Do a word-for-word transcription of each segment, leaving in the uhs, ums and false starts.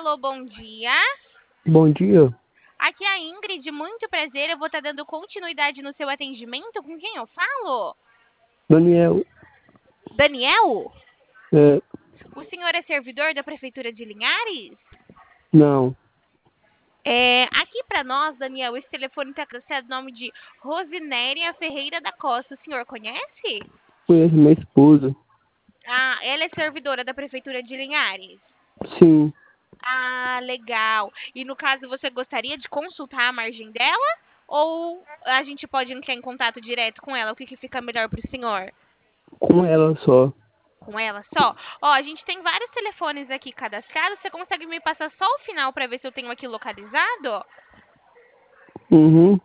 Alô, bom dia. Bom dia, Aqui é a Ingrid, muito prazer. Eu vou estar dando continuidade no seu atendimento. Com quem eu falo? Daniel. Daniel? É, O senhor é servidor da Prefeitura de Linhares? não, É, aqui para nós, Daniel, esse telefone está com o nome de Rosinéria Ferreira da Costa. O senhor conhece? conheço minha esposa. Ah, ela é servidora da Prefeitura de Linhares? Sim, Ah, legal. E no caso, você gostaria de consultar a margem dela? Ou a gente pode entrar em contato direto com ela? O que, que fica melhor para o senhor? com ela só. Com ela só? Ó, a gente tem vários telefones aqui cadastrados. Você consegue me passar só o final para ver se eu tenho aqui localizado? Uhum,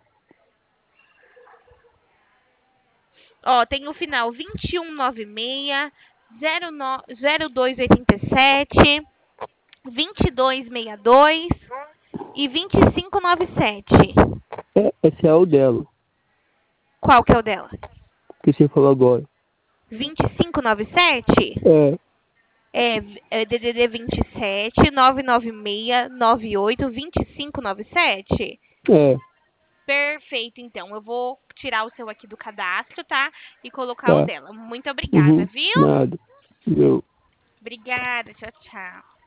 Ó, tem o final vinte e um noventa e seis, zero no- zero dois oitenta e sete, vinte e dois sessenta e dois e vinte e cinco noventa e sete. é, esse é o dela, Qual que é o dela? que você falou agora. vinte e cinco noventa e sete? É, É, é D D D vinte e sete, nove nove seis, nove oito, vinte e cinco noventa e sete? é, Perfeito, então. Eu vou tirar o seu aqui do cadastro, tá? E colocar o tá. dela. Muito obrigada, Uhum, viu? nada. Eu. Obrigada, tchau, tchau.